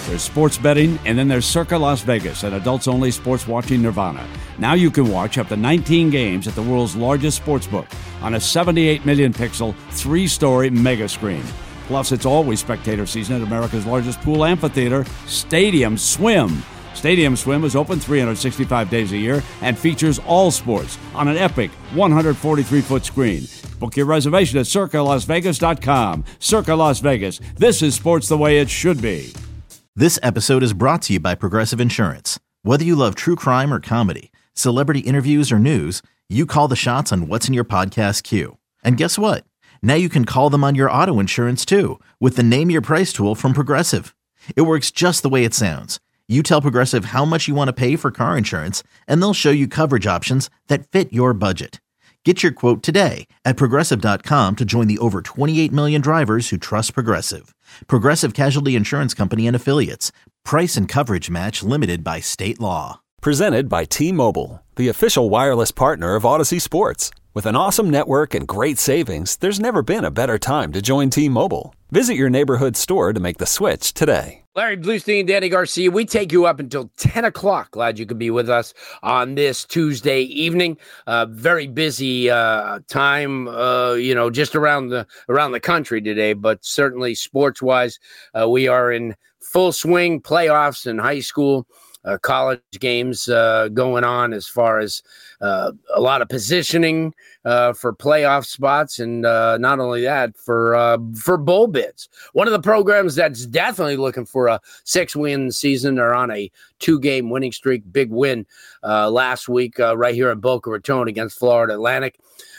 There's sports betting, and then there's Circa Las Vegas, an adults-only sports watching nirvana. Now you can watch up to 19 games at the world's largest sportsbook on a 78 million pixel, 3-story mega screen. Plus, it's always spectator season at America's largest pool amphitheater, Stadium Swim. Stadium Swim is open 365 days a year and features all sports on an epic 143-foot screen. Book your reservation at CircaLasVegas.com. Circa Las Vegas. This is sports the way it should be. This episode is brought to you by Progressive Insurance. Whether you love true crime or comedy, celebrity interviews or news, you call the shots on what's in your podcast queue. And guess what? Now you can call them on your auto insurance too with the Name Your Price tool from Progressive. It works just the way it sounds. You tell Progressive how much you want to pay for car insurance, and they'll show you coverage options that fit your budget. Get your quote today at Progressive.com to join the over 28 million drivers who trust Progressive. Progressive Casualty Insurance Company and Affiliates. Price and coverage match limited by state law. Presented by T-Mobile, the official wireless partner of Odyssey Sports. With an awesome network and great savings, there's never been a better time to join T-Mobile. Visit your neighborhood store to make the switch today. Larry Bluestein, Danny Garcia, we take you up until 10 o'clock. Glad you could be with us on this Tuesday evening. Very busy time, just around the country today, but certainly sports-wise, we are in full swing, playoffs in high school. College games going on as far as a lot of positioning for playoff spots, and not only that, for bowl bids. One of the programs that's definitely looking for a 6-win season are on a 2-game winning streak. Big win last week right here in Boca Raton against Florida Atlantic.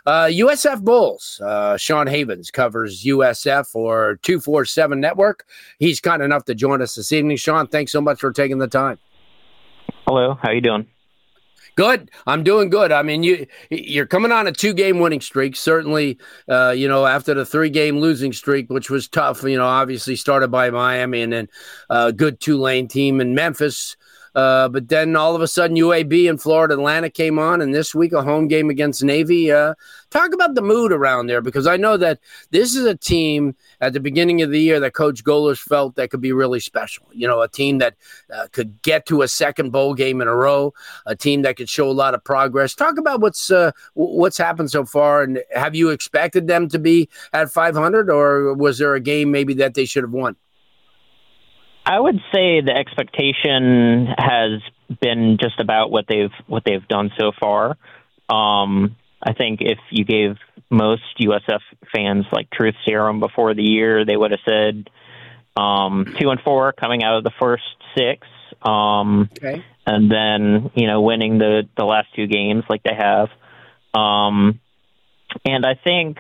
USF Bulls. Sean Havens covers USF for 247 Network. He's kind enough to join us this evening. Sean, thanks so much for taking the time. Hello, how you doing? Good. I'm doing good. I mean, you're coming on a 2-game winning streak. Certainly, after the 3-game losing streak, which was tough, obviously started by Miami and then a good Tulane team in Memphis. But then all of a sudden UAB and Florida Atlantic came on, and this week a home game against Navy. Talk about the mood around there, because I know that this is a team at the beginning of the year that Coach Golesh felt that could be really special. A team that could get to a second bowl game in a row, a team that could show a lot of progress. Talk about what's happened so far, and have you expected them to be at 500, or was there a game maybe that they should have won? I would say the expectation has been just about what they've done so far. I think if you gave most USF fans like truth serum before the year, they would have said 2-4 coming out of the first 6, okay, and then winning the last 2 games like they have. And I think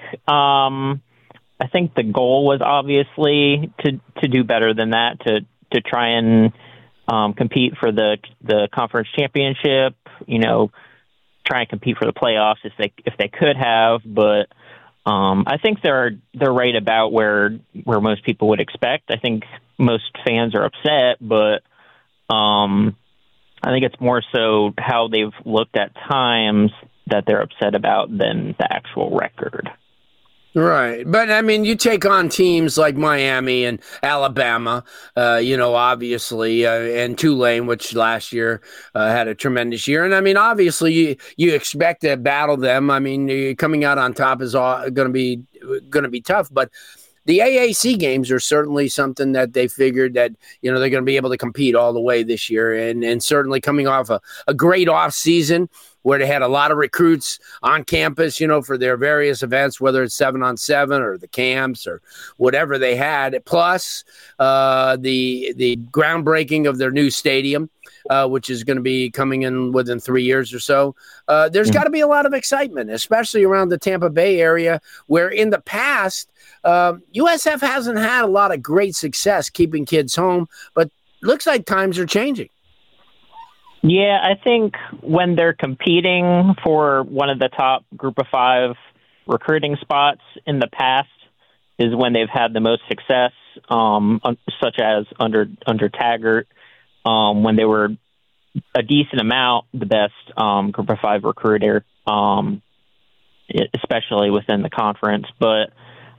the goal was obviously to do better than that, to try and compete for the conference championship, try and compete for the playoffs if they could have, but I think they're right about where most people would expect. I think most fans are upset, but I think it's more so how they've looked at times that they're upset about than the actual record. Right. But, I mean, you take on teams like Miami and Alabama, obviously, and Tulane, which last year had a tremendous year. And, I mean, obviously, you expect to battle them. I mean, coming out on top is going to be tough. But the AAC games are certainly something that they figured that, they're going to be able to compete all the way this year. And certainly coming off a great off season where they had a lot of recruits on campus, for their various events, whether it's 7-on-7 or the camps or whatever they had. Plus the groundbreaking of their new stadium, which is going to be coming in within 3 years or so. There's got to be a lot of excitement, especially around the Tampa Bay area, where in the past, USF hasn't had a lot of great success keeping kids home, but looks like times are changing. Yeah, I think when they're competing for one of the top group of 5 recruiting spots in the past is when they've had the most success, such as under Taggart, when they were a decent amount the best group of 5 recruiter, especially within the conference. But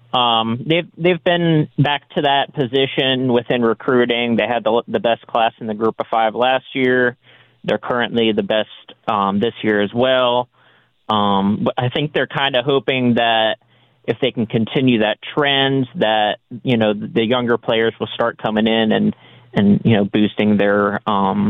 They've been back to that position within recruiting. They had the best class in the Group of Five last year. They're currently the best this year as well. But I think they're kind of hoping that if they can continue that trend, that the younger players will start coming in and boosting their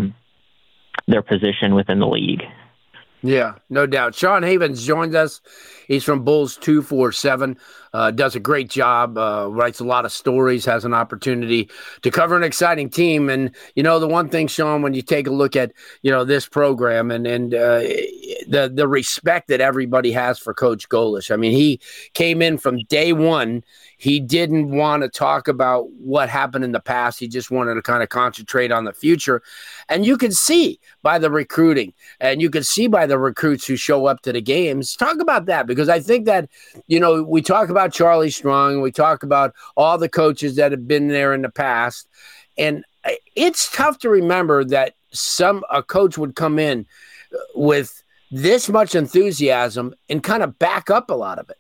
position within the league. Yeah, no doubt. Sean Havens joined us. He's from Bulls 247, does a great job, writes a lot of stories, has an opportunity to cover an exciting team. And, the one thing, Sean, when you take a look at, this program and the respect that everybody has for Coach Golesh. I mean, he came in from day one. He didn't want to talk about what happened in the past. He just wanted to kind of concentrate on the future. And you can see by the recruiting, and you can see by the recruits who show up to the games. Talk about that, because I think that, we talk about Charlie Strong, we talk about all the coaches that have been there in the past. And it's tough to remember that a coach would come in with this much enthusiasm and kind of back up a lot of it.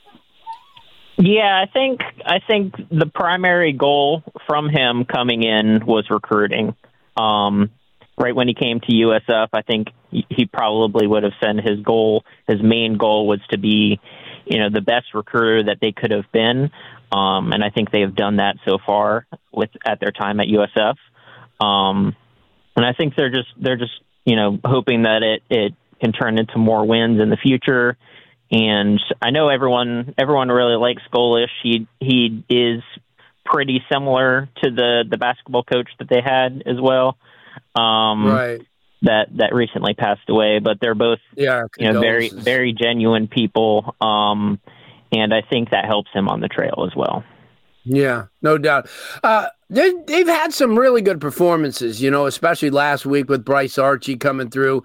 Yeah, I think the primary goal from him coming in was recruiting. Right when he came to USF, I think he probably would have said his main goal was to be, the best recruiter that they could have been. And I think they have done that so far at their time at USF. And I think they're just hoping that it can turn into more wins in the future. And I know everyone really likes Golesh. He is pretty similar to the basketball coach that they had as well. Right. That recently passed away, but they're both very, very genuine people. And I think that helps him on the trail as well. Yeah, no doubt. They've had some really good performances, especially last week with Bryce Archie coming through.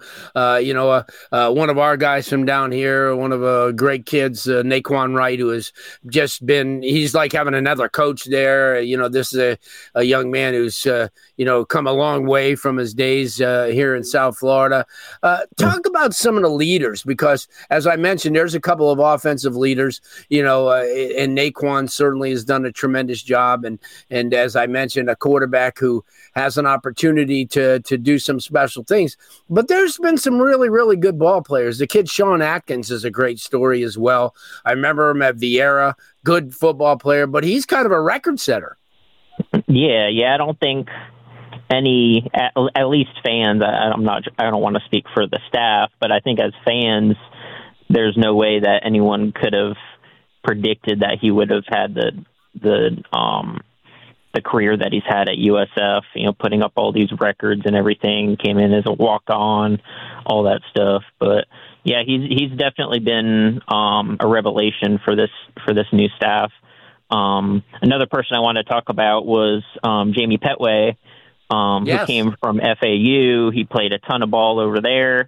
One of our guys from down here, one of great kids, Naquan Wright, who has just he's like having another coach there. This is a young man who's, come a long way from his days here in South Florida. Talk about some of the leaders, because as I mentioned, there's a couple of offensive leaders, and Naquan certainly has done a tremendous job. And as I mentioned, a quarterback who has an opportunity to do some special things. But there's been some really, really good ball players. The kid Sean Atkins is a great story as well. I remember him at Vieira, good football player, but he's kind of a record setter. Yeah. I don't think any, at least fans, I don't want to speak for the staff, but I think as fans, there's no way that anyone could have predicted that he would have had the career that he's had at USF, putting up all these records and everything, came in as a walk-on, all that stuff. But yeah, he's definitely been a revelation for this new staff. Another person I want to talk about was Jamie Petway, who came from FAU. He played a ton of ball over there.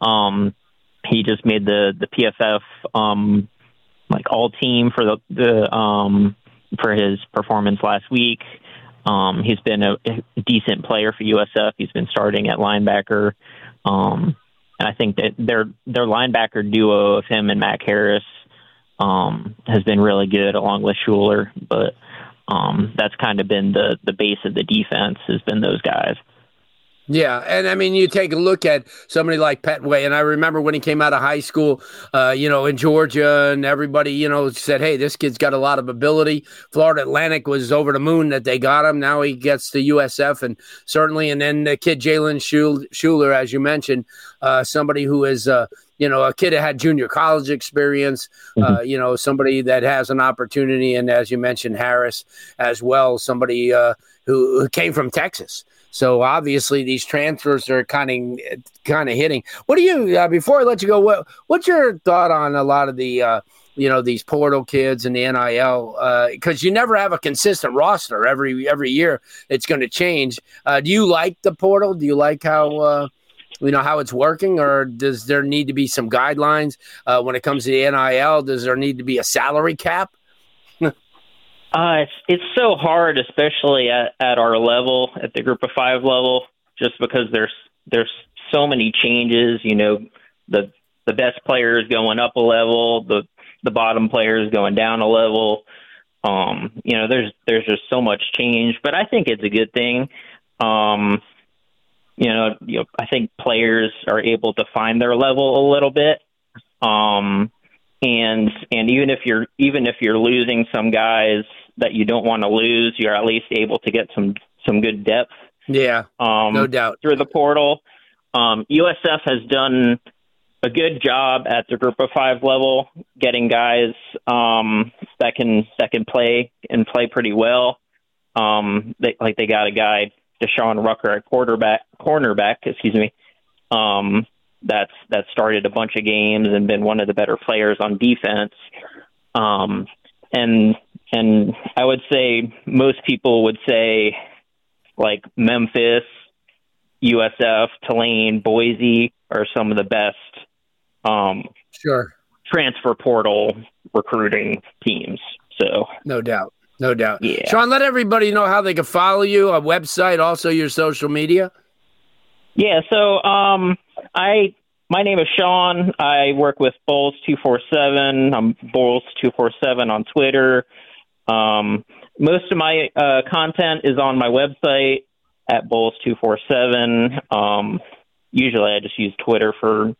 He just made the PFF all team for for his performance last week. He's been a decent player for USF. He's been starting at linebacker. And I think that their linebacker duo of him and Mac Harris has been really good, along with Schuler. But that's kind of been the base of the defense, has been those guys. Yeah, and I mean, you take a look at somebody like Petway, and I remember when he came out of high school, in Georgia, and everybody, said, hey, this kid's got a lot of ability. Florida Atlantic was over the moon that they got him. Now he gets to USF, and then the kid Jalen Schuler, as you mentioned, somebody who is, a kid that had junior college experience, somebody that has an opportunity, and as you mentioned, Harris as well, somebody who came from Texas. So obviously these transfers are kind of hitting. What do you before I let you go? What's your thought on a lot of the these portal kids and the NIL? Because you never have a consistent roster every year. It's going to change. Do you like the portal? Do you like how how it's working, or does there need to be some guidelines when it comes to the NIL? Does there need to be a salary cap? It's so hard, especially at our level, at the Group of Five level, just because there's so many changes. The best player is going up a level, the bottom player is going down a level. There's just so much change, but I think it's a good thing. I think players are able to find their level a little bit. And even if you're losing some guys that you don't want to lose, you're at least able to get some good depth. Yeah, no doubt. Through the portal. USF has done a good job at the Group of 5 level, getting guys that can play and play pretty well. They got a guy, Deshaun Rucker at cornerback. That started a bunch of games and been one of the better players on defense. And I would say most people would say like Memphis, USF, Tulane, Boise are some of the best transfer portal recruiting teams. So no doubt. Yeah. Sean, let everybody know how they can follow you, a website, also your social media. Yeah, so my name is Sean. I work with Bulls 247. I'm Bulls 247 on Twitter. Most of my content is on my website at Bulls 247. Usually I just use Twitter for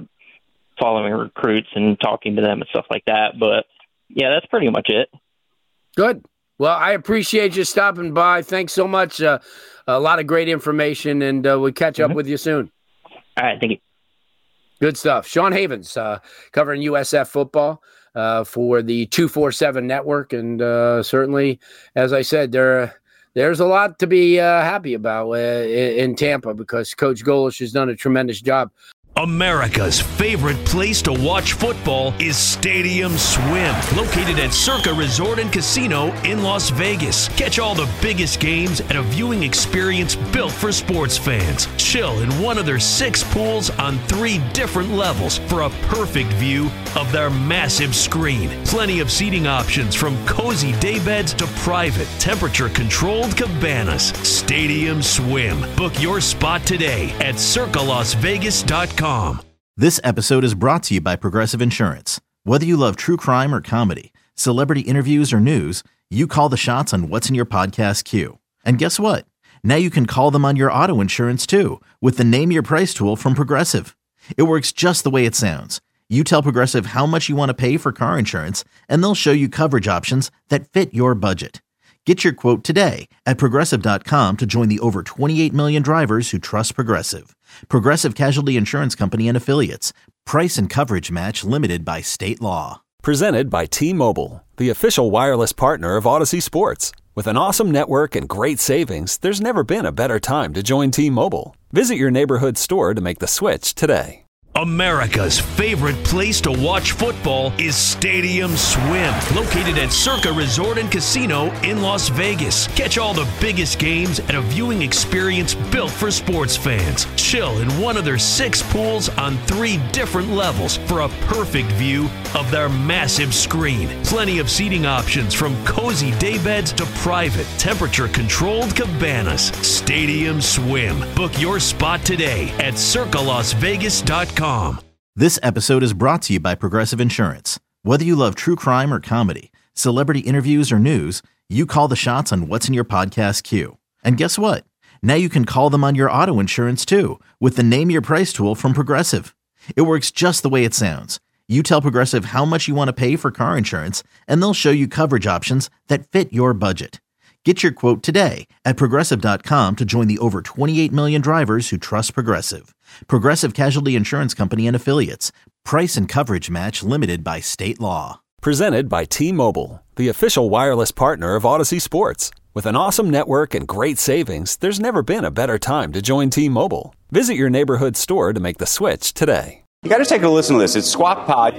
following recruits and talking to them and stuff like that. But yeah, that's pretty much it. Good. Well, I appreciate you stopping by. Thanks so much. A lot of great information, and we'll catch up with you soon. All right. Thank you. Good stuff. Sean Havens, covering USF football for the 247 network. And certainly, as I said, there's a lot to be happy about in Tampa because Coach Golesh has done a tremendous job. America's favorite place to watch football is Stadium Swim, located at Circa Resort and Casino in Las Vegas. Catch all the biggest games at a viewing experience built for sports fans. Chill in one of their 6 pools on 3 different levels for a perfect view of their massive screen. Plenty of seating options from cozy daybeds to private, temperature-controlled cabanas. Stadium Swim. Book your spot today at circalasvegas.com. This episode is brought to you by Progressive Insurance. Whether you love true crime or comedy, celebrity interviews or news, you call the shots on what's in your podcast queue. And guess what? Now you can call them on your auto insurance too with the Name Your Price tool from Progressive. It works just the way it sounds. You tell Progressive how much you want to pay for car insurance, and they'll show you coverage options that fit your budget. Get your quote today at Progressive.com to join the over 28 million drivers who trust Progressive. Progressive Casualty Insurance Company and Affiliates. Price and coverage match limited by state law. Presented by T-Mobile, the official wireless partner of Odyssey Sports. With an awesome network and great savings, there's never been a better time to join T-Mobile. Visit your neighborhood store to make the switch today. America's favorite place to watch football is Stadium Swim, located at Circa Resort and Casino in Las Vegas. Catch all the biggest games at a viewing experience built for sports fans. Chill in one of their 6 pools on 3 different levels for a perfect view of their massive screen. Plenty of seating options from cozy daybeds to private, temperature-controlled cabanas. Stadium Swim. Book your spot today at circalasvegas.com. This episode is brought to you by Progressive Insurance. Whether you love true crime or comedy, celebrity interviews or news, you call the shots on what's in your podcast queue. And guess what? Now you can call them on your auto insurance too with the Name Your Price tool from Progressive. It works just the way it sounds. You tell Progressive how much you want to pay for car insurance, and they'll show you coverage options that fit your budget. Get your quote today at Progressive.com to join the over 28 million drivers who trust Progressive. Progressive Casualty Insurance Company and Affiliates. Price and coverage match limited by state law. Presented by T-Mobile, the official wireless partner of Odyssey Sports. With an awesome network and great savings, there's never been a better time to join T-Mobile. Visit your neighborhood store to make the switch today. You got to take a listen to this. It's Squawk Pod.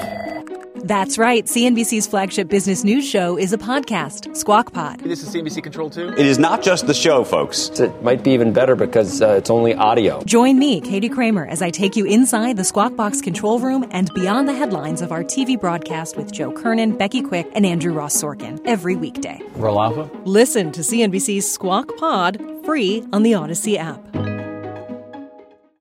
That's right. CNBC's flagship business news show is a podcast, Squawk Pod. This is CNBC Control 2? It is not just the show, folks. It might be even better because it's only audio. Join me, Katie Kramer, as I take you inside the Squawk Box control room and beyond the headlines of our TV broadcast with Joe Kernan, Becky Quick, and Andrew Ross Sorkin every weekday. Roll Alpha? Listen to CNBC's Squawk Pod free on the Odyssey app.